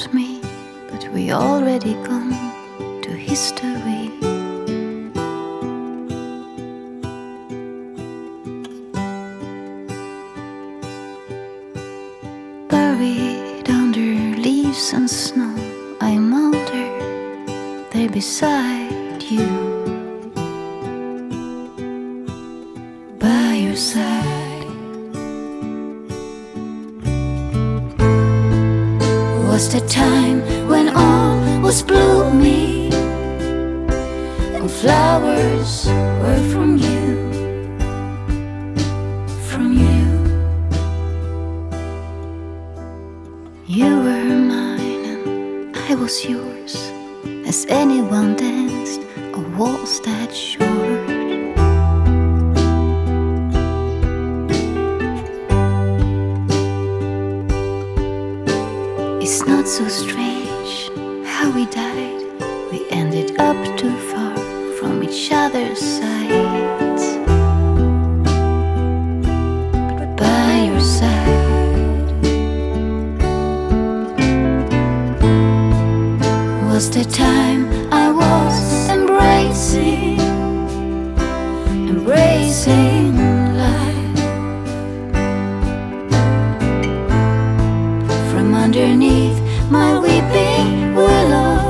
found me, but we already gone to history. Buried under leaves and snow, I'm older, there beside you, by your side. Was the time when all was blooming and flowers were from you, from you. You were mine and I was yours, as anyone danced a waltz that short. It's not so strange how we died. We ended up too far from each other's sides, but by your side was the time I was embracing life. From underneath my weeping willow,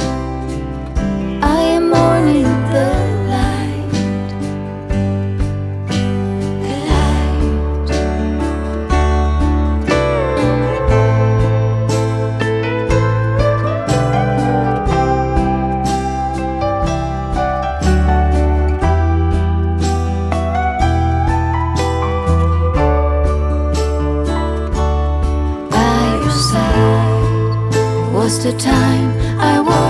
I am mourning the light, the light. By your side was the time I was